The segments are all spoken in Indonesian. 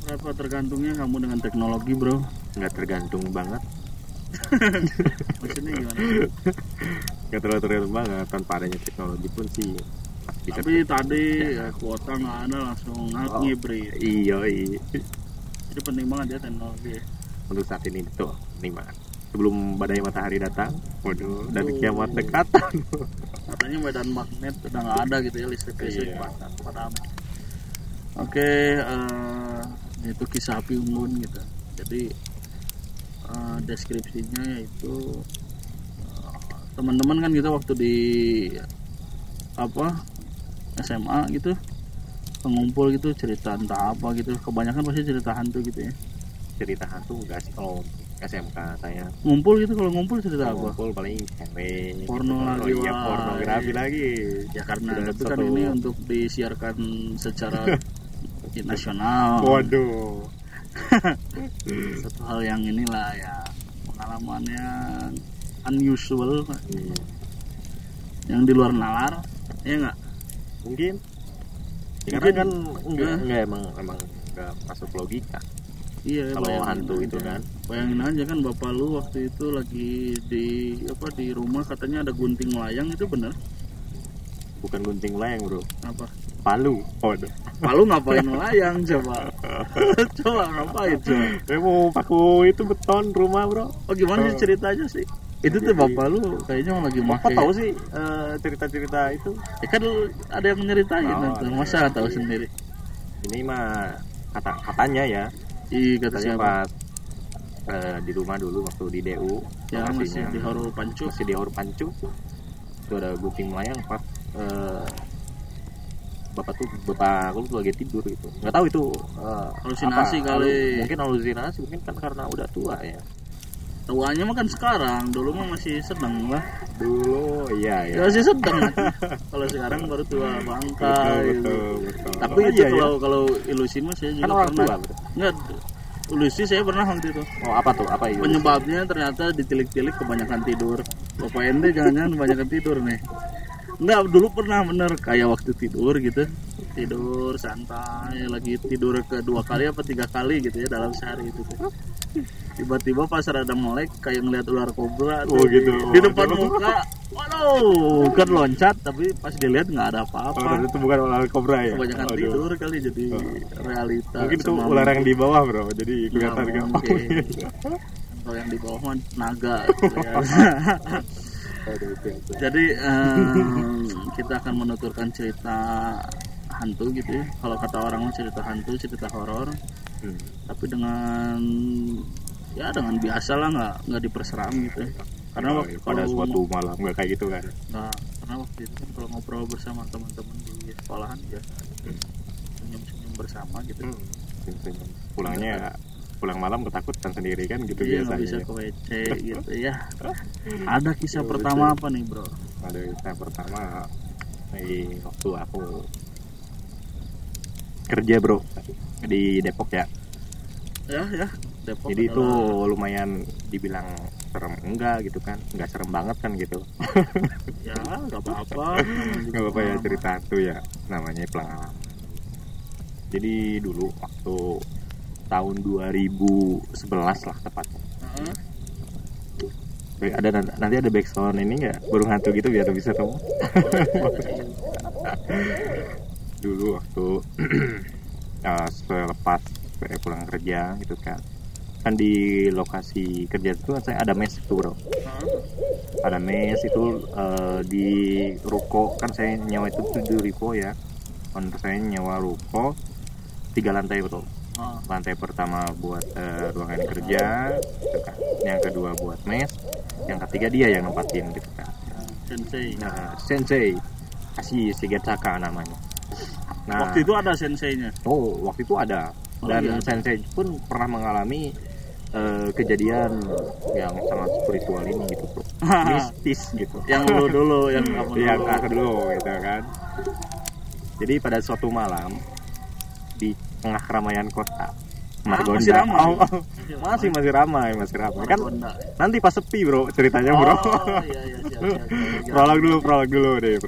Berapa tergantungnya kamu dengan teknologi, bro? Nggak tergantung banget. Maksudnya gimana? Nggak terlalu tergantung banget, tanpa adanya teknologi pun sih bisa. Tapi tadi ya, kuota nggak ada langsung ngibrit. Iya. Jadi penting banget ya teknologi. Untuk saat ini betul, penting banget. Sebelum badai matahari datang, waduh, dan kiamat dekat. Katanya medan magnet udah nggak ada gitu ya, listrik padam. Oke, itu kisah api unggun gitu. Jadi deskripsinya yaitu teman-teman kan gitu waktu di SMA gitu pengumpul gitu, cerita entah apa gitu, kebanyakan pasti cerita hantu gitu ya. Cerita hantu enggak sih kalau SMK saya. Ngumpul gitu, kalau ngumpul cerita apa? Ngumpul paling cewek, porno gitu. Lagi ya, pornografi lagi. Ya karena itu kan ini untuk disiarkan secara nasional. Waduh. Satu hal yang inilah ya, pengalaman yang unusual, yang di luar nalar, ya nggak? Mungkin. Ya, karena kan enggak emang enggak masuk logika. Iya, kalau hantu aja. Itu kan. Bayangin aja kan bapak lu waktu itu lagi di rumah katanya ada gunting melayang, itu bener? Bukan gunting melayang, bro. Apa? Palu. Waduh. Palu ngapain melayang coba? Coba ngapain coba? Saya mau paku itu beton rumah, bro. Oh gimana sih ceritanya sih? Itu tuh bapak lu kayaknya lagi makai. Bapak tahu sih cerita-cerita itu? Ya kan ada yang nyeritain tuh. Masa tahu sendiri? Ini mah katanya ya. Iya, katanya pas di rumah dulu waktu di DU. Ya masih di Horor Pancu. Masih di Horor Pancu. Itu ada gunting melayang pas bapak aku tuh lagi tidur gitu. Nggak tahu itu halusinasi kali. Mungkin halusinasi, mungkin kan karena udah tua ya. Tuanya mah kan sekarang, dulu mah masih sedang lah. Dulu iya ya. Masih sedang. Kalau sekarang baru tua bangka. Betul. Tapi itu kalau ilusi mah saya juga kan pernah. Tua, enggak, ilusi saya pernah waktu itu. Oh, apa tuh? Apa ilusi? Penyebabnya ternyata ditilik-tilik kebanyakan tidur. Bapak ente jangan-jangan kebanyakan tidur nih. Enggak, dulu pernah bener kayak waktu tidur gitu. Tidur santai, lagi tidur kedua kali apa 3 kali gitu ya dalam sehari itu tuh. Tiba-tiba pas rada melek kayak ngeliat ular kobra tuh, gitu. di depan muka. Waduh, kan loncat tapi pas dilihat nggak ada apa-apa. Itu bukan ular kobra ya? Kebanyakan tidur kali jadi realita. Mungkin itu ular yang di bawah, bro. Jadi kelihatan gampang. Kalau yang di bawah mah naga gitu ya. Jadi kita akan menuturkan cerita hantu gitu ya. Kalau kata orang mah cerita hantu, cerita horor. Tapi dengan biasa lah, nggak diperseram gitu ya. Karena pada suatu malam nggak kayak gitu kan. Nah, karena waktu itu kan kalau ngobrol bersama teman-teman di sekolahan biasa senyum-senyum bersama gitu. Pulang malam ketakutan sendiri kan gitu biasanya. Nggak bisa ke WC gitu ya. Ada kisah pertama apa nih, bro? Ada kisah pertama waktu aku kerja, bro, di Depok ya. Ya. Depok. Jadi itu lumayan dibilang serem enggak gitu kan, nggak serem banget kan gitu. Ya nggak apa-apa. Nggak apa-apa ya, cerita hantu ya, namanya pengalaman. Jadi dulu waktu tahun 2011 lah tepatnya. Nanti ada backsound ini nggak, burung hantu gitu biar bisa tahu. Dulu waktu selepas pulang kerja gitu kan di lokasi kerja itu saya ada mes itu, bro. Ada mes itu di ruko kan, saya nyawa itu di ruko ya. Untuk saya nyawa ruko 3 lantai, bro. Lantai pertama buat ruangan kerja gitu kan. Yang kedua buat mes, yang ketiga dia yang nempatin gitu kan. Sensei Ashi Shigetaka namanya. Nah, waktu itu ada senseinya. Waktu itu ada. Dan sensei pun pernah mengalami kejadian yang sangat spiritual ini gitu, bro. Mistis gitu. Yang dulu yang aku dulu gitu kan. Jadi pada suatu malam di tengah keramaian kota Margonda. Masih ramai. Masih ramai kan. Nanti pas sepi, bro, ceritanya, bro. Iya, siap. Prolog dulu deh.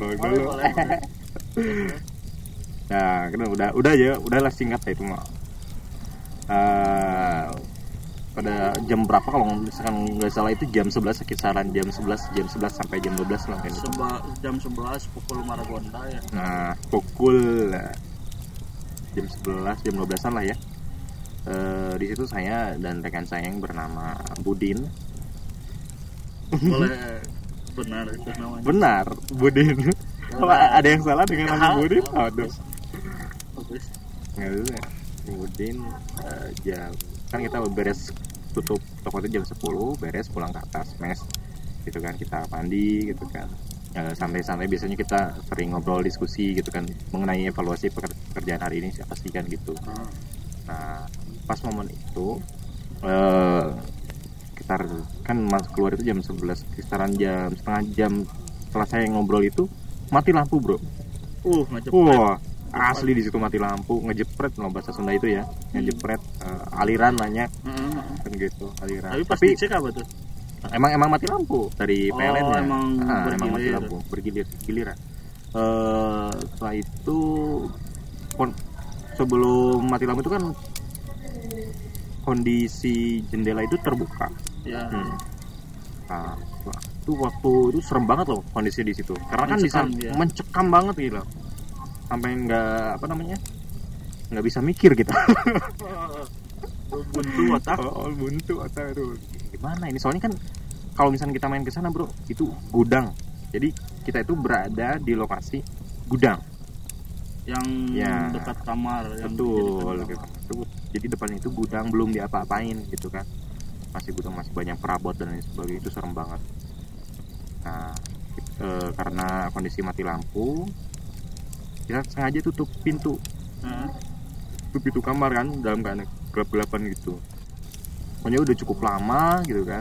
Nah, kan udahlah singkat ya itu mah. pada jam berapa kalau misalkan nggak salah itu jam 11, kisaran jam 11 sampai jam 12 lah kan itu. Jam 11 pukul Margonda ya. Nah, pukul jam 11 jam 12-an lah ya. Di situ saya dan rekan saya yang bernama Budin. Boleh benar itu namanya. Benar, Budin. Kalau ada yang salah dengan nama Budin, aduh. Bagus. Nggak bisa. Budin jam kan kita beres tutup toko itu jam 10, beres pulang ke atas mes gitu kan, kita mandi gitu kan, santai-santai. Biasanya kita sering ngobrol diskusi gitu kan mengenai evaluasi pekerjaan hari ini siapa sih kan gitu. Nah pas momen itu kita kan keluar itu jam 11, kisaran jam setengah jam setelah saya ngobrol itu mati lampu bro. Ngejepret. Asli di situ mati lampu, ngejepret kalau bahasa Sunda itu ya, ngejepret aliran nanya kan gitu, aliran. Tapi pas dicek apa tuh? Emang mati lampu dari PLN-nya. Emang mati lampu, giliran. Setelah itu sebelum mati lampu itu kan kondisi jendela itu terbuka. Ya. Nah, itu waktu itu serem banget loh kondisi di situ. Karena kan bisa mencekam banget gitu. Sampai nggak bisa mikir kita. Buntu otak itu gimana ini, soalnya kan kalau misalnya kita main ke sana bro itu gudang, jadi kita itu berada di lokasi gudang yang dekat kamar. Betul, jadi depannya itu gudang, belum diapa-apain gitu kan, masih gudang, masih banyak perabot dan lain sebagainya. Itu serem banget. Nah karena kondisi mati lampu, kita sengaja tutup pintu kamar kan, dalam keadaan gelap-gelapan gitu. Pokoknya udah cukup lama gitu kan,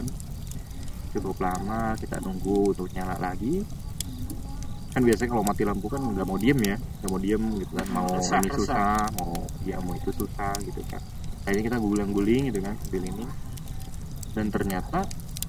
kita nunggu untuk nyala lagi. Kan biasanya kalau mati lampu kan nggak mau diem gitu kan, mau ini susah, mau itu susah gitu kan. Kayaknya kita guling-guling gitu kan sambil ini, dan ternyata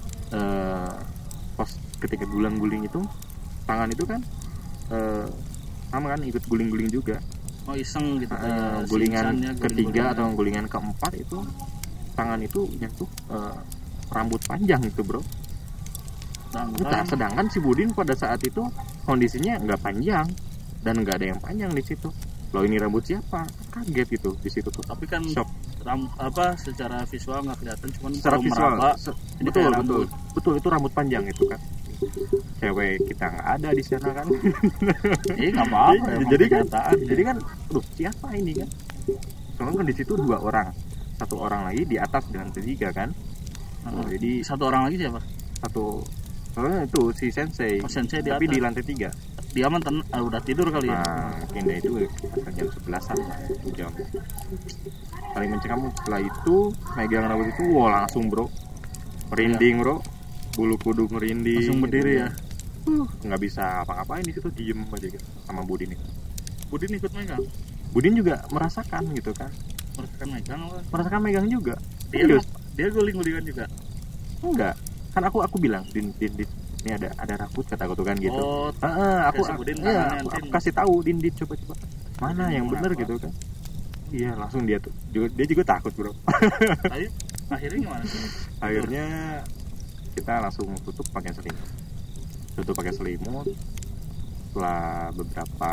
pas ketika guling-guling itu tangan itu kan sama kan ikut guling-guling juga. Iseng gitu. Gulingan ketiga atau gulingan keempat itu tangan itu nyentuh rambut panjang itu bro. Sedangkan si Budin pada saat itu kondisinya nggak panjang dan nggak ada yang panjang di situ. Loh ini rambut siapa? Kaget gitu di situ tuh. Tapi kan shock. Secara visual nggak kelihatan, cuman secara visual betul itu rambut panjang itu kan. Cewek kita nggak ada di sana kan. Nggak apa-apa. Jadi kan siapa ini kan? Soalnya kan di situ 2 orang, 1 orang lagi di atas dengan ketiga kan. Jadi 1 orang lagi siapa? Soalnya itu si sensei. Sensei di tapi atas. Di lantai 3. Dia mah udah tidur kali ya. Mungkin itu jam 11-an lah, jam. Paling mencekam setelah itu megang rambut itu, langsung bro, merinding bro, bulu kuduk merinding. Langsung berdiri ya. Nggak bisa apa-apain di situ, diem aja gitu sama Budin itu. Budin ikut megang. Budin juga merasakan gitu kan. Merasakan megang juga. Dia guling-gulingan juga. Enggak. Kan aku bilang din ini ada rambut kata aku tuh kan gitu. Aku kasih tahu Din coba mana yang benar gitu kan. Iya, langsung dia juga takut bro. Akhirnya gimana? Akhirnya kita langsung tutup pakai selimut. Setelah beberapa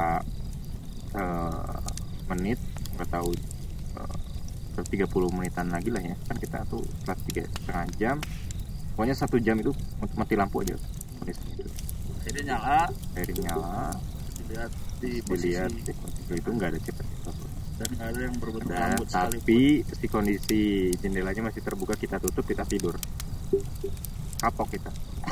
menit, nggak tahu 30 menitan lagi lah ya, kan kita tuh setelah 3,5 jam, pokoknya 1 jam itu mati lampu aja kondisinya itu. Akhirnya nyala. Dilihat di posisi itu nggak ada cepet dan nggak ada yang berbentuk rambut sekalipun. Tapi si kondisi jendelanya masih terbuka, kita tutup, kita tidur, kapok kita.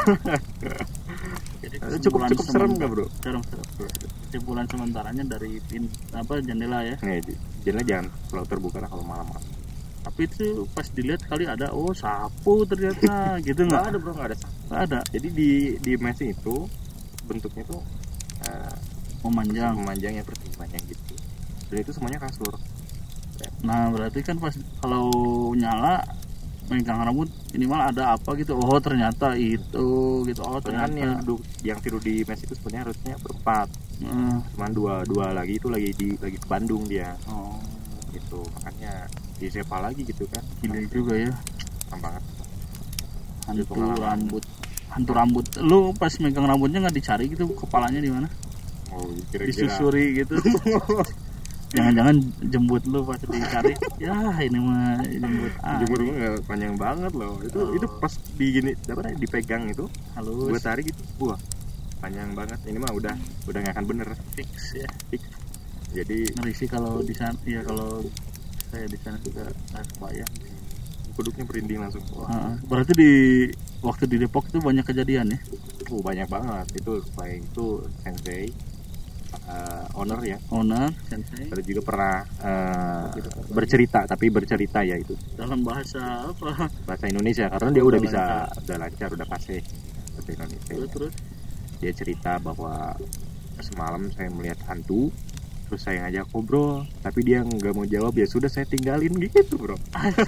Jadi cukup serem nggak bro? Serem. Kesimpulan sementaranya dari jendela ya. Jendela jangan selalu terbuka lah kalau malam-malam. Tapi itu pas dilihat kali ada sapu ternyata gitu. Nggak ada bro, nggak ada. Jadi di mes itu bentuknya tuh memanjang ya, perpanjang gitu. Dan itu semuanya kasur. Nah berarti kan pas kalau nyala megang rambut minimal ada apa gitu. Ternyata itu gitu. Ternyata yang tidur di mes itu sebenarnya harusnya berempat. Cuman dua lagi itu lagi ke Bandung dia. Gitu, makanya di siapa lagi gitu kan. Gila juga ya. Serem banget. Hantu pengalaman. rambut. Hantu rambut. Lu pas megang rambutnya nggak dicari gitu kepalanya di mana? Oh, kira-kira Disusuri gitu. Jangan-jangan jembut lu pas dicari. Ya ini mah jembut. jemur gue nggak panjang banget loh. Itu pas di gini apa dipegang itu Halus. gue tarik gitu, wah panjang banget. Ini mah udah nggak akan bener. Fix ya. Jadi Ngeri sih kalau di sana. Ya kalau saya di sana juga nggak kebayang. kuduknya merinding langsung. Wah, Berarti di waktu di Depok itu banyak kejadian ya? banyak banget. Itu selain itu sensei owner ya. Owner, sensei. Ada juga pernah bercerita, tapi bercerita ya itu Dalam bahasa apa? bahasa Indonesia karena dia udah bisa, udah lancar, udah fasih bahasa Indonesia. Terus. Dia cerita bahwa semalam saya melihat hantu, terus saya ngajak ngobrol, tapi dia nggak mau jawab. Ya sudah, saya tinggalin gitu bro.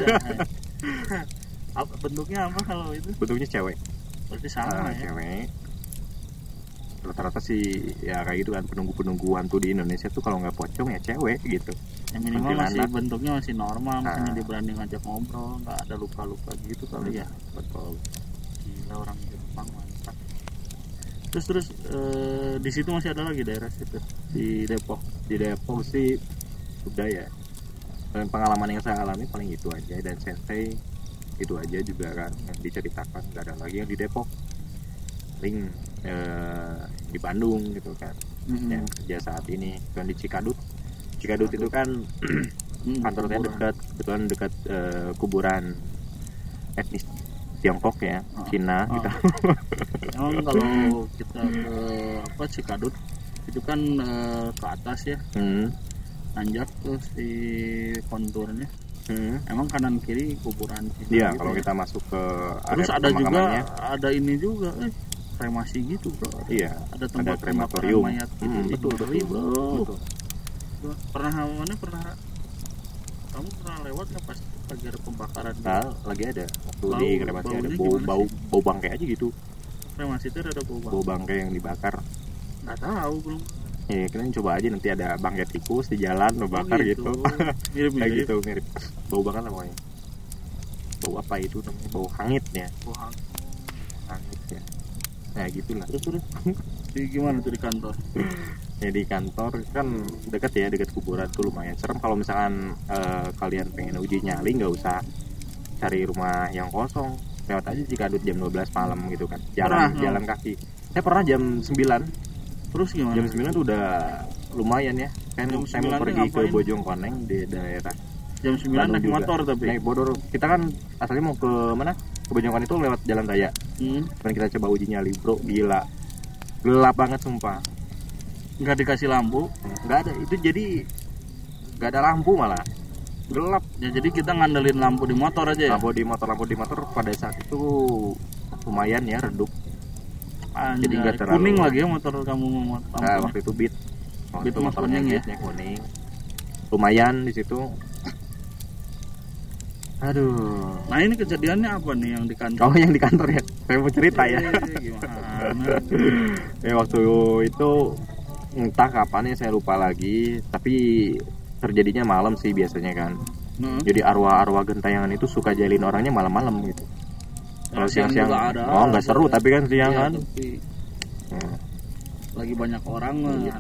Apa bentuknya apa kalau itu? Bentuknya cewek. Berarti sama ya. Cewek. Rata-rata sih ya kayak gitu kan, penunggu hantu di Indonesia tuh kalau nggak pocong ya cewek gitu. Ya minimal masih Kuntilanak. bentuknya masih normal, misalnya dia berani ngajak ngobrol, nggak ada luka-luka gitu kali ya. Betul. Gila orang Jepang mantap. Terus di situ masih ada lagi daerah situ di Depok. Di Depok sih udah ya. Dan pengalaman yang saya alami paling itu aja, dan sensei itu aja juga kan yang diceritakan. Nggak ada lagi yang di Depok, paling di Bandung gitu kan. Yang kerja saat ini dan di Cikadut itu kan kantornya dekat kuburan etnis Tiongkok ya, Cina gitu. Emang kalau kita ke Cikadut itu kan ke atas ya, nanjak terus di konturnya. Emang kanan kiri kuburan Cina. Iya, gitu kalau ya? kita masuk ke Terus area ada juga pemakamannya, ada ini juga kremasi gitu bro. iya, Ada tempat krematorium. mayat gitu. Betul. Pernah kamu pernah lewat nggak pas lagi ada pembakaran? Nah, lagi ada waktu di kremasi ada baunya bau bangkai aja gitu. Kremasi itu ada Bau bangkai yang dibakar. Nggak tahu belum. Ya, kalian coba aja, nanti ada bangkai tikus di jalan lo bakar gitu. Mirip Kayak gitu, mirip. Bau banget lah pokoknya. Bau apa itu namanya? Bau hangit ya. Hangit ya. Nah, gitulah. Terus. Di gimana tuh di kantor? Ya di kantor kan dekat kuburan tuh, lumayan serem. Kalau misalkan kalian pengen uji nyali, nggak usah cari rumah yang kosong, lewat aja Cikadut jam 12 malam gitu kan, jalan kaki. Saya pernah jam 9. Terus gimana? Jam 9 tuh udah lumayan ya kan. Saya mau pergi ke Bojongkoneng di daerah jam 9 naik motor, tapi naik bodor. Kita kan asalnya mau ke mana, ke Bojongkoneng itu lewat jalan raya. Dan kita coba uji nyali bro, gila gelap banget sumpah. Nggak dikasih lampu? Nggak ada, itu jadi nggak ada lampu, malah gelap ya. Jadi kita ngandelin lampu di motor aja ya? lampu di motor pada saat itu lumayan ya, redup. Anjay, jadi nggak terlalu kuning lagi ya motor kamu mau waktu itu Beat motornya ya? kuning, lumayan di situ. Aduh. Nah ini kejadiannya apa nih yang di kantor? Oh, yang di kantor ya, saya mau cerita ya. Gimana? Ya waktu itu entah kapan ya, saya lupa lagi, tapi terjadinya malam sih biasanya kan. Jadi arwah gentayangan itu suka jalin orangnya malam-malam gitu. Kalau siang-siang nggak seru, tapi kan siang kan. Lagi banyak orang hantunya.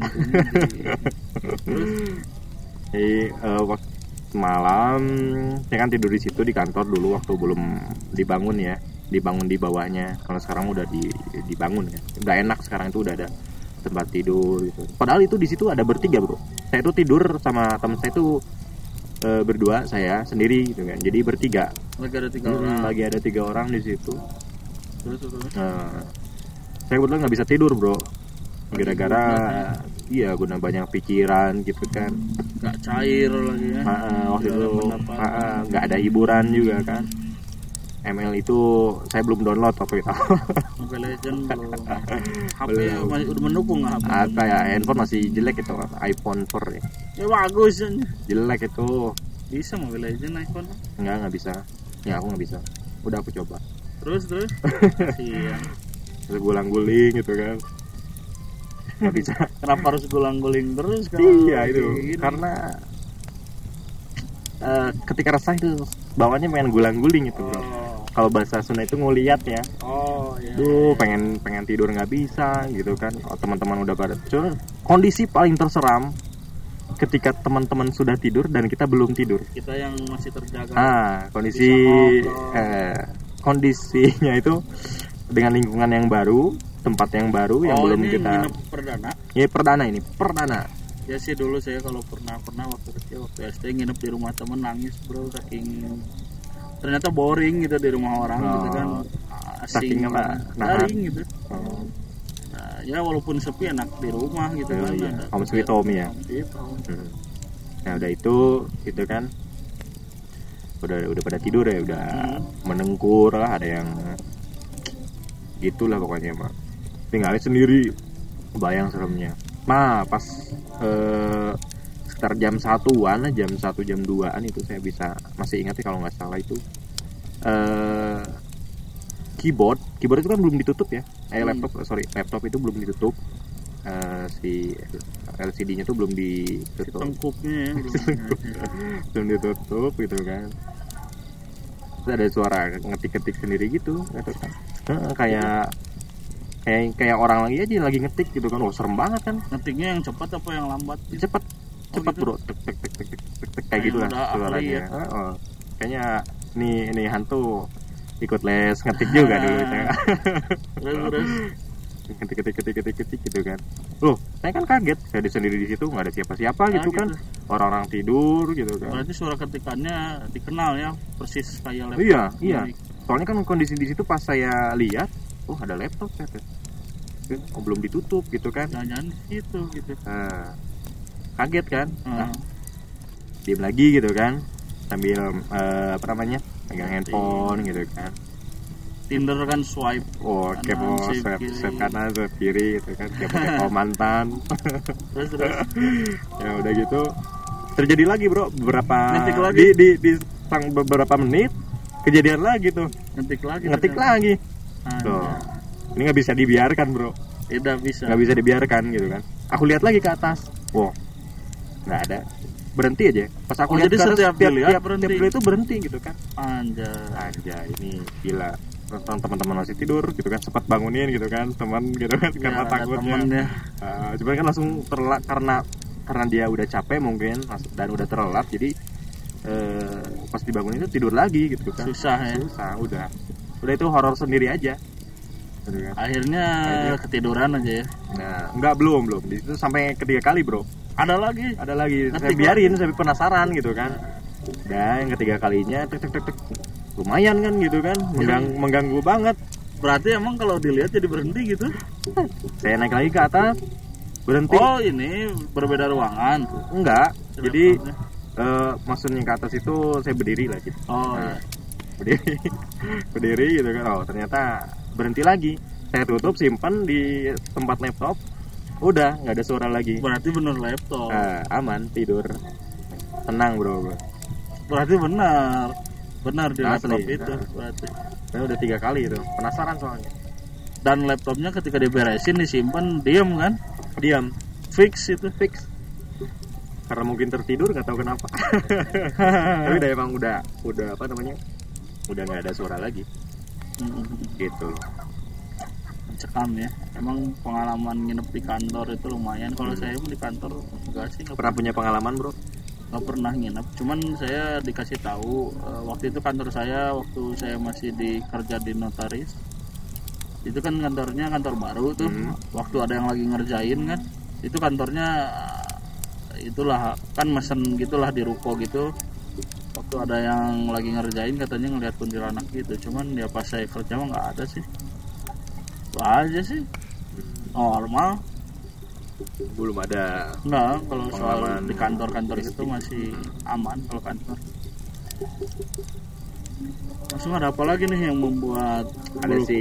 Jadi waktu malam saya kan tidur di situ di kantor dulu waktu belum dibangun ya, dibangun di bawahnya. Kalau sekarang udah dibangun ya, udah enak sekarang, itu udah ada tempat tidur gitu. Padahal itu di situ ada bertiga bro. Saya tuh tidur sama teman saya tuh berdua, saya sendiri gitu kan. Jadi bertiga. Lagi ada tiga orang di situ. Terus. Saya kebetulan nggak bisa tidur bro, gara-gara guna banyak pikiran gitu kan. Nggak cair lagi ya. Waktu itu nggak ada hiburan juga kan. ML itu saya belum download waktu itu. Mobile Legend belum. HP masih udah mendukung nggak? Apa ya, handphone masih jelek itu, iPhone 4 ya. Ya bagus. Jelek itu. Bisa Mobile Legend iPhone? Nggak bisa. Ya aku nggak bisa. Udah aku coba. Terus. Iya. Terus gulang-guling gitu kan. Nggak bisa. Kenapa harus gulang-guling terus? Iya itu. Gini? Karena ketika resah itu bawaannya pengen gulang-guling gitu bro. Kalau bahasa Sunda itu nguliat ya. Duh, pengen tidur nggak bisa gitu kan. Teman-teman udah pada tidur. Kondisi paling terseram ketika teman-teman sudah tidur dan kita belum tidur. Kita yang masih terjaga. Kondisinya itu dengan lingkungan yang baru, tempat yang baru yang belum ini kita. Nginep perdana. Ya perdana. Ya sih dulu saya kalau pernah waktu kecil waktu SD nginep di rumah temen nangis bro, saking ternyata boring gitu di rumah orang gitu kan, asing garing gitu. Nah, ya walaupun sepi enak di rumah gitu kan. Iya. Home sweet home ya. Nah udah itu gitu kan, udah pada tidur ya, udah menengkur lah, ada yang gitulah pokoknya Pak. Tinggalnya sendiri, bayang seremnya. Nah pas sekitar jam 1-an, jam 1 jam 2-an itu saya masih ingat kalau nggak salah itu keyboard itu kan belum ditutup ya, laptop itu belum ditutup, si LCD-nya tuh belum ditutup, tengkuknya belum ditutup gitu kan. Terus ada suara ngetik-ngetik sendiri gitu kan, kayak orang lagi aja lagi ngetik gitu kan. Serem banget kan. Ngetiknya yang cepat apa yang lambat? Cepat gitu? Bro, tek kayak gitulah suaranya. Kayaknya nih hantu ikut les ngetik juga dulu saya. Terus ketik gitu kan. Loh, saya kan kaget, saya sendiri di situ nggak ada siapa-siapa gitu kan. Orang-orang tidur gitu kan. Berarti suara ketikannya dikenal ya, persis kayak laptop. Iya. Soalnya kan kondisi di situ pas saya lihat, ada laptop saya tuh. Belum ditutup gitu kan. Jangan gitu. Kaget kan. Diam lagi gitu kan. Sambil pegang handphone gitu kan. Tinder kan swipe. Kepo swipe kanan, swipe kiri gitu kan. Kepo mantan. Terus. Ya udah gitu. Terjadi lagi bro, beberapa menit kejadian lagi tuh. Ngetik lagi. Tuh. Ini nggak bisa dibiarkan bro. Tidak bisa. Nggak bisa dibiarkan gitu kan. Aku lihat lagi ke atas. Nggak ada. Berhenti aja. Pas aku lihat ke atas, tiap itu berhenti gitu kan. Anjay, ini gila. Teman-teman masih tidur gitu kan, sempat bangunin gitu kan teman gitu kan, karena takutnya. Cuman kan langsung terlelap karena dia udah capek mungkin dan udah terlelap, jadi pas dibangunin itu tidur lagi gitu kan. Susah udah itu horor sendiri aja gitu kan. Akhirnya ketiduran aja ya. Nah enggak, belum di situ sampai ketiga kali bro. Ada lagi saya biarin, saya penasaran gitu kan. Dan yang ketiga kalinya tek lumayan kan gitu kan, mengganggu banget. Berarti emang kalau dilihat jadi berhenti gitu. Saya naik lagi ke atas, berhenti. Ini berbeda ruangan? Enggak, jadi maksudnya ke atas itu saya berdiri lah gitu. Berdiri gitu kan. Ternyata berhenti lagi. Saya tutup, simpan di tempat laptop. Udah nggak ada suara lagi. Berarti bener laptop. Aman, tidur tenang bro. Berarti benar di laptop itu. Berarti saya udah 3 kali itu, penasaran soalnya. Dan laptopnya ketika diberesin disimpan diam kan? Diam. Fix. Karena mungkin tertidur, nggak tahu kenapa. Tapi udah udah nggak ada suara lagi. Gitu. Mencekam ya. Emang pengalaman nginep di kantor itu lumayan. Kalau saya di kantor enggak sih. Pernah punya pengalaman bro? Nggak pernah nginep. Cuman saya dikasih tahu waktu itu kantor saya, waktu saya masih kerja di notaris. Itu kan kantornya kantor baru tuh. Waktu ada yang lagi ngerjain kan, itu kantornya itulah kan mesen gitulah di ruko gitu. Waktu ada yang lagi ngerjain katanya ngelihat kuntilanak gitu. Cuman ya pas saya kerja mah nggak ada sih. Itu aja sih. Normal. Belum ada. Nah, kalau soal di kantor-kantor itu masih aman kalau kantor. Langsung ada apa lagi nih yang membuat ada si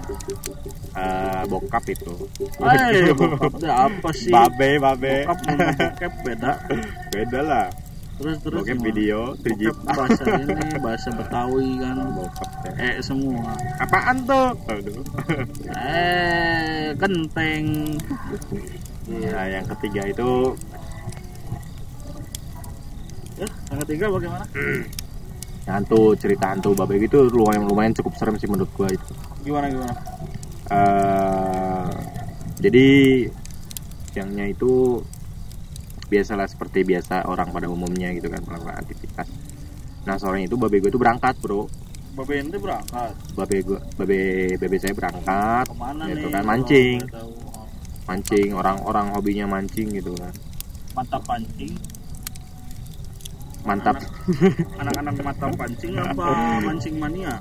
bokap itu. Bokap apa sih? Babe. Bokap sama bokep beda lah. Terus bokep video 3 bahasa ini bahasa Betawi kan. Bokap semua. Apaan tuh? Aduh. Genteng. Nah, yang ketiga itu Yang ketiga bagaimana? Hantu, cerita hantu babe gitu lumayan cukup serem sih menurut gua itu. Gimana? Jadi siangnya itu biasalah seperti biasa orang pada umumnya gitu kan, melakukan aktivitas. Nah sorenya itu babe gue itu berangkat bro. Babe ente berangkat. Babe saya berangkat. Kemana gitu nih? kan, mancing. Orang hobinya mancing gitu kan. Mantap pancing. Mantap. Anak-anak mata pancing apa mancing mania?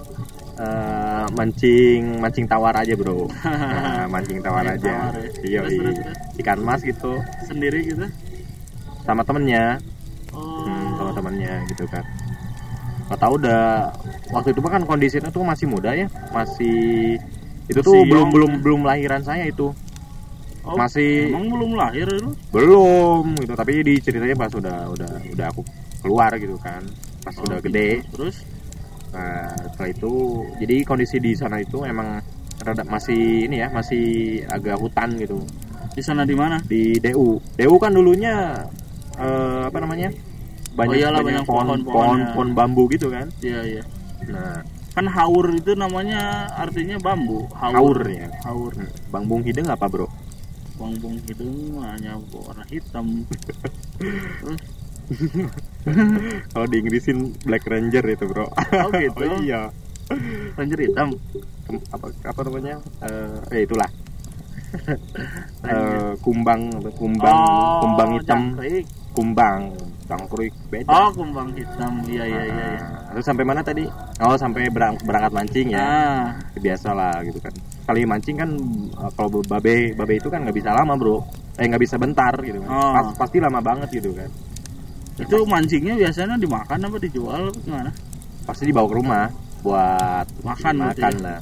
Mancing tawar aja bro. Nah, mancing tawar aja. Iya, Terus. Ikan mas gitu. Sendiri gitu? Sama temennya. Oh. Sama temennya gitu kan. Gak tau udah waktu itu kan kondisinya tuh masih muda ya, masih itu tuh belum lahiran saya itu. Oh, masih emang belum lahir lu? Belum gitu, tapi diceritanya pas udah aku keluar gitu kan, pas udah gede. Terus nah setelah itu jadi kondisi di sana itu emang masih ini ya, masih agak hutan gitu. Di sana di mana? Di DU kan dulunya apa namanya, banyak pohon bambu gitu kan. Iya. Nah kan haur itu namanya artinya bambu. Haur ya. Haur. Bangbung hidung apa bro? Bangbung hidung hanya warna hitam. Kalau di Inggrisin Black Ranger itu bro. Oh gitu. Oh, iya. Ranger hitam. Apa namanya? Itulah. Kumbang hitam. Jangkrik. Kumbang jangkrik beda. Oh kumbang hitam. Iya. Terus sampai mana tadi? Oh sampai berangkat mancing ya. Biasalah gitu kan. Kali mancing kan kalau babe itu kan nggak bisa lama bro. Nggak bisa bentar gitu kan. Pasti lama banget gitu kan. Itu mancingnya biasanya dimakan apa dijual apa gimana? Pasti dibawa ke rumah buat makan lah.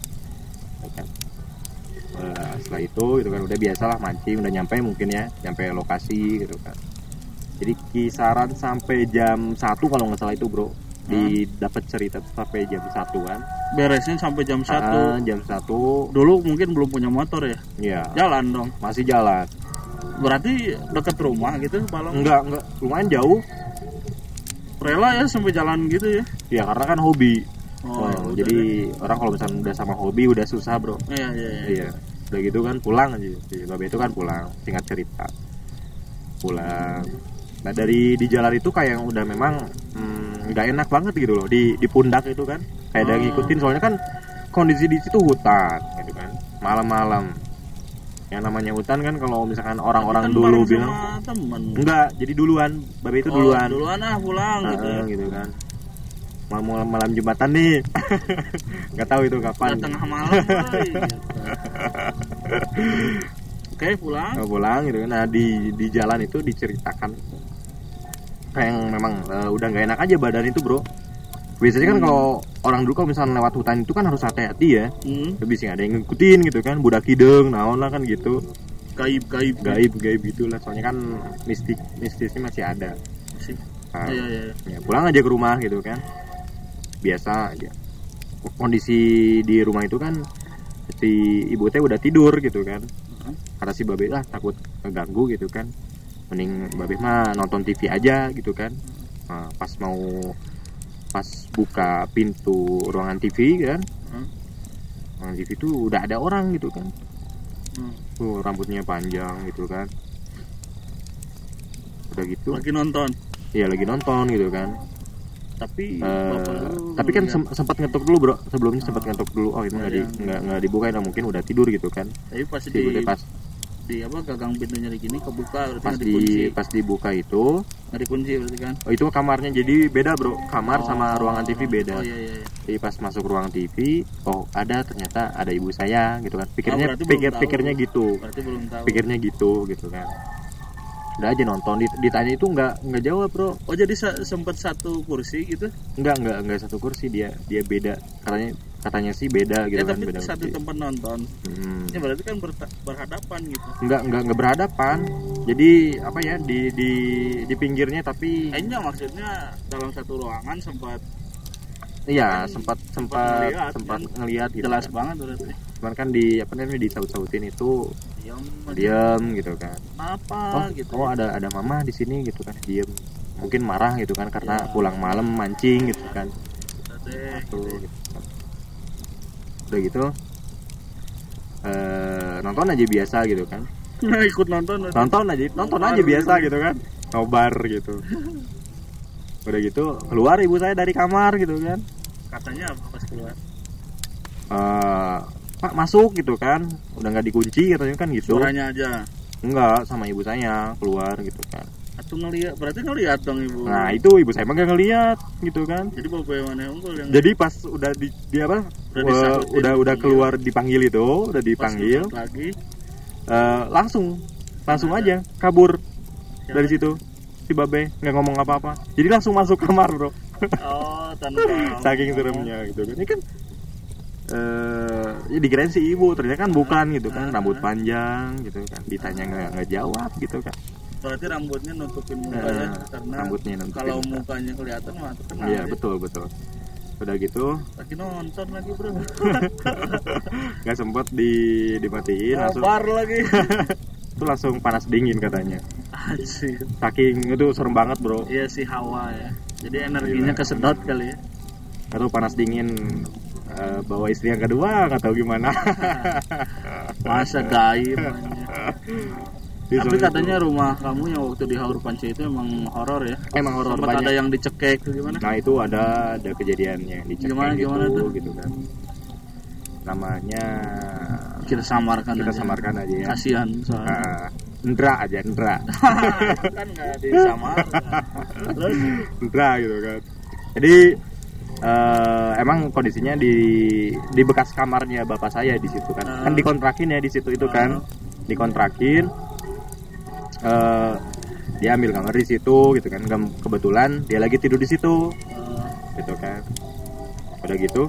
Setelah itu gitu kan udah biasalah mancing, udah nyampe lokasi gitu kan. Jadi kisaran sampai jam 1 kalau nggak salah itu bro, didapat cerita sampai jam 1 kan. Beresnya sampai jam 1. Jam 1. Dulu mungkin belum punya motor ya? Iya. Jalan dong. Masih jalan. Berarti deket rumah gitu Balong? Enggak, lumayan jauh. Rela ya sampai jalan gitu ya? Ya karena kan hobi. Jadi ya. orang kalau misalnya udah sama hobi udah susah bro. Iya. Udah gitu kan pulang aja. Babe itu kan pulang, singkat cerita. Pulang. Nah dari di jalan itu kayak yang udah memang nggak enak banget gitu loh di pundak itu kan. Kayak udah ngikutin soalnya kan kondisi di situ hutan gitu kan. Malam-malam. Yang namanya hutan kan kalau misalkan orang-orang dulu bilang temen. Enggak, jadi duluan. Babe itu duluan. Duluan pulang gitu kan. Malam Jumatan nih. Enggak tahu itu kapan. Tengah malam kali. Oke, pulang. Pulang gitu kan. Nah, di jalan itu diceritakan kayak yang memang udah enggak enak aja badan itu, bro. Biasanya kan kalau orang dulu kalau misalnya lewat hutan itu kan harus hati-hati ya. Lebih sih ada yang ngikutin gitu kan, budak hidung, naon lah kan gitu. Gaib gitulah. Soalnya kan mistisnya masih ada. Iya. Ya, pulang aja ke rumah gitu kan. Biasa aja. Kondisi di rumah itu kan si ibu teh udah tidur gitu kan. Karena si babe takut keganggu gitu kan. Mending babe mah nonton TV aja gitu kan. Nah, pas buka pintu ruangan TV kan, ruangan TV itu udah ada orang gitu kan. Rambutnya panjang gitu kan. Udah gitu. Lagi nonton. Iya lagi nonton gitu kan. Tapi kan sempat ngetok dulu bro. Sebelumnya sempat ngetok dulu. Oh itu nggak dibukain, mungkin udah tidur gitu kan. Tapi pas di gagang pintunya di gini kebuka berarti pas dibuka itu nggak dikunci berarti kan. Oh itu kamarnya jadi beda bro, kamar sama ruangan TV beda. Iya. Jadi pas masuk ruang TV, ternyata ada ibu saya gitu kan. Pikirnya gitu. Berarti belum tahu. Pikirnya gitu kan. Udah aja nonton, ditanya itu nggak jawab bro. Oh jadi sempat satu kursi gitu? Nggak satu kursi, dia beda. Katanya sih beda gitu kan. Tapi beda satu kursi. Tempat nonton. Ya berarti kan berhadapan gitu. Nggak berhadapan. Jadi apa ya di pinggirnya tapi. Enggak, maksudnya dalam satu ruangan sempat. Iya sempat ngelihat gitu. Jelas kan. Banget berarti. Cuman kan disaut-sautin itu diam gitu kan. Apa gitu. Ada mama di sini gitu kan, diam. mungkin marah gitu kan karena pulang malam mancing gitu kan. Tuh, gitu. Udah gitu nonton aja biasa gitu kan. Nah, ikut nonton aja biasa gitu kan, nobar gitu. Udah gitu keluar ibu saya dari kamar gitu kan, katanya apa pas keluar? Pak masuk gitu kan, udah nggak dikunci katanya kan gitu. Suaranya aja? Enggak, sama ibu saya keluar gitu kan. Atau ngeliat, berarti ngeliat dong ibu. Nah itu ibu saya emang nggak ngeliat gitu kan. Jadi bapak yang mana unggul yang? Jadi pas udah dia apa? Udah keluar dipanggil itu, udah dipanggil. Lagi. Langsung aja kabur dari situ. Si babe nggak ngomong apa-apa. Jadi langsung masuk kamar bro. Oh tanpa. Saking seremnya gitu kan. Ini kan ya dikirain si ibu, ternyata kan bukan gitu kan, rambut panjang gitu kan, ditanya nggak jawab gitu kan. Berarti rambutnya nutupin muka ya, karena rambutnya nutupin kalau muka. mukanya kelihatan mah terkenal. Iya ya. betul. Udah gitu lagi nonton lagi bro. nggak sempet dimatiin, langsung bar lagi. itu langsung panas dingin katanya. Asik. Saking itu serem banget bro. Iya sih hawa ya, jadi energinya kesedot kali ya. Atau panas dingin bawa istri yang kedua nggak tahu gimana. Masa gaib namanya. Tapi katanya rumah kamu yang waktu di Haur Panci itu emang horor ya? Emang horor, sempat banyak. ada yang dicekek gimana? Nah itu ada kejadiannya dicek gimana tuh? Gitu kan. Namanya kita samarkan aja ya. Kasihan soalnya. Ndra kan nggak disamarkan. Terus Ndra gitu kan. Jadi emang kondisinya di bekas kamarnya bapak saya di situ kan. Kan dikontrakin ya di situ itu kan. Dikontrakin. Dia ambil kamar di situ gitu kan. Kebetulan dia lagi tidur di situ. Gitu kan. Udah gitu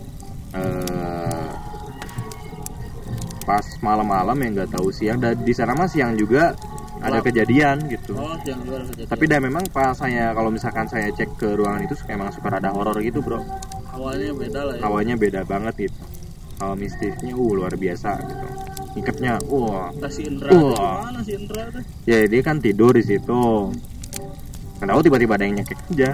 pas malam-malam ya nggak tahu siang, dan di sana mah siang juga ada kejadian gitu. Siang juga ada kejadian. Tapi dah memang pas saya kalau misalkan saya cek ke ruangan itu emang suka ada horor gitu bro. Awalnya beda lah ya. Awalnya beda banget gitu. Awal mistisnya luar biasa gitu. Ngikatnya Si Indra gimana si Indra tuh? Ya dia kan tidur di situ. Kenapa tiba-tiba ada yang nyekek aja.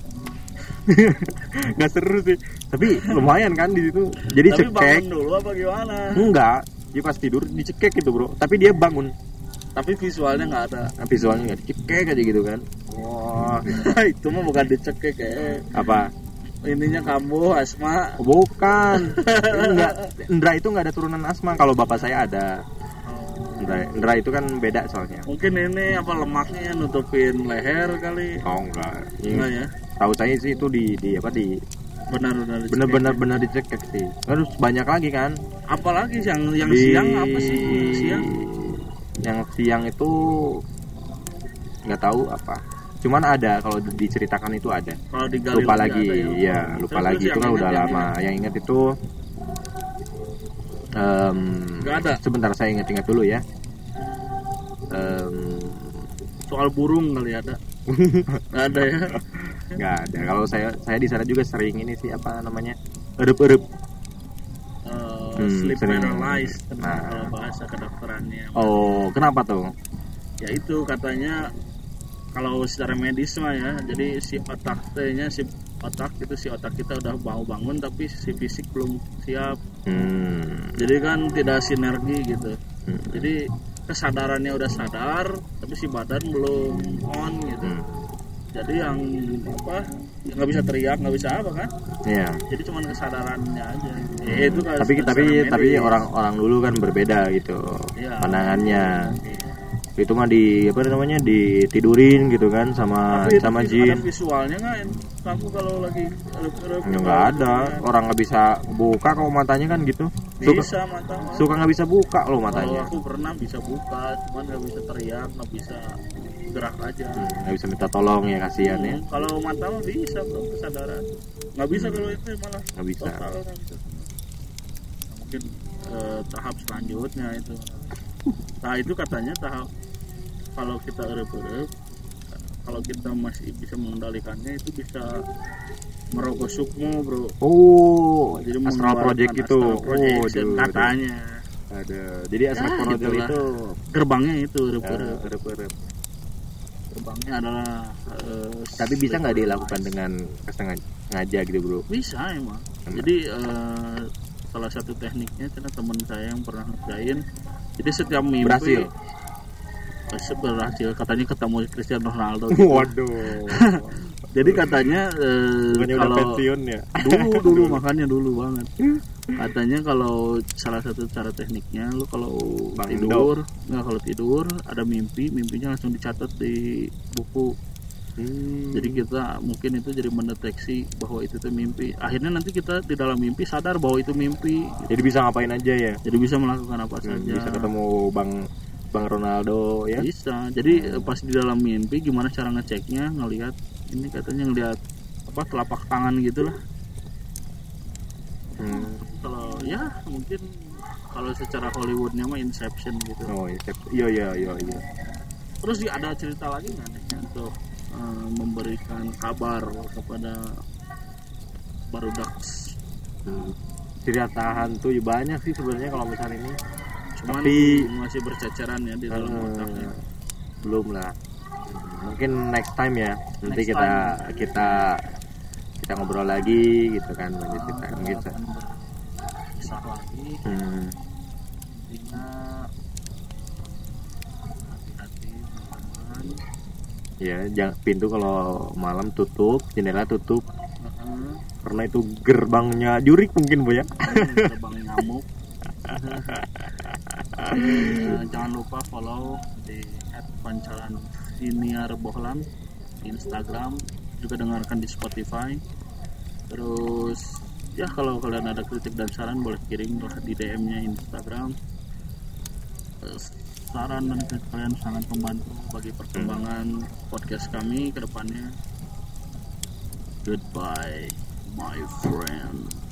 Nggak seru sih. Tapi lumayan kan di situ. Jadi tapi cekek. bangun dulu apa gimana? Enggak. Dia pas tidur dicekek gitu bro. Tapi dia bangun. Tapi visualnya nggak ada. Visualnya nggak dicekek aja gitu kan. Wah, itu mah bukan dicekek kayak. Apa? Ininya kamu Asma. Bukan. Enggak. Indra itu nggak ada turunan Asma. Kalau bapak saya ada. Indra itu kan beda soalnya. Mungkin ini apa lemaknya nutupin leher kali. Oh enggak. Enggak ya. Tahu saya sih itu di benar-benar dicekek sih. Terus banyak lagi kan. Apalagi yang siang apa sih? Yang siang itu nggak tahu apa. Cuman ada kalau diceritakan itu ada. Kalau digali lupa lagi, ada, ya lupa lagi itu kan udah lama. Yang ingat itu nggak ada. Sebentar saya ingat dulu ya. Soal burung kali ada. Nggak ada ya. Nggak ada. Kalau saya di sana juga sering ini sih apa namanya erup-erup. Sleep paralysis kalau bahasa kedokterannya. Oh, kenapa tuh? Ya itu katanya kalau secara medis mah ya. Jadi si otak kita udah mau bangun tapi si fisik belum siap. Jadi kan tidak sinergi gitu. Jadi kesadarannya udah sadar tapi si badan belum on gitu. Jadi yang nggak bisa teriak, nggak bisa apa kan? Iya. Jadi cuma kesadarannya aja. Itu kan. Tapi orang dulu kan berbeda gitu pandangannya. Itu mah ditidurin gitu kan sama jin. Ada visualnya nggak? Kamu kalau lagi nggak ada. Orang nggak bisa buka kalau matanya kan gitu. Bisa mata. Suka nggak bisa buka loh matanya. Kalau aku pernah bisa buka, cuman nggak bisa teriak, nggak bisa gerak aja. Nggak bisa minta tolong ya, kasihan ya. Kalau mata mah bisa bro, kesadaran. Nggak bisa kalau itu malah. Nggak bisa. Total, gitu. Mungkin tahap selanjutnya itu. Nah itu katanya tahap kalau kita erup-erup, kalau kita masih bisa mengendalikannya itu bisa merogoh sukmo bro. Jadi astral project itu. Katanya. Ada. Jadi astral project itu gerbangnya itu erup-erup. penyebabnya adalah Tapi bisa nggak dilakukan dengan sengaja gitu bro? Bisa emang. Jadi salah satu tekniknya karena teman saya yang pernah ngerjain, jadi setiap mimpi berhasil katanya ketemu Cristiano Ronaldo gitu. Waduh. Jadi katanya Bukannya kalau udah pensiun ya? dulu makanya dulu banget. Katanya kalau salah satu cara tekniknya lu kalau tidur ada mimpinya langsung dicatat di buku. Jadi kita mungkin itu jadi mendeteksi bahwa itu tuh mimpi. Akhirnya nanti kita di dalam mimpi sadar bahwa itu mimpi. Jadi bisa ngapain aja ya? Jadi bisa melakukan apa saja. Bisa ketemu Bang Ronaldo ya? Bisa. Jadi pas di dalam mimpi gimana cara ngeceknya, ngelihat ini katanya ngelihat apa telapak tangan gitulah. Kalau ya mungkin kalau secara Hollywoodnya mah Inception gitu. Oh Inception. Iya. Terus ada cerita lagi nggak nih untuk memberikan kabar kepada barudak? Cerita hantu ya banyak sih sebenarnya kalau misalnya ini. Cuman Tapi masih berceceran ya di dalam otaknya. Belum lah. Mungkin next time ya. Nanti Next kita ngobrol lagi gitu kan, lanjut kita gitu. Kisah lagi. Intinya hati-hati teman-teman. Ya, pintu kalau malam tutup, jendela tutup. Karena itu gerbangnya jurik mungkin Bu ya. Gerbang nyamuk. Jangan lupa follow di @pancalan_siniar_bohlam di Instagram, juga dengarkan di Spotify. Terus ya kalau kalian ada kritik dan saran boleh kirim di DM-nya Instagram. Saran dan kritik kalian sangat membantu bagi perkembangan podcast kami ke depannya. Goodbye my friend.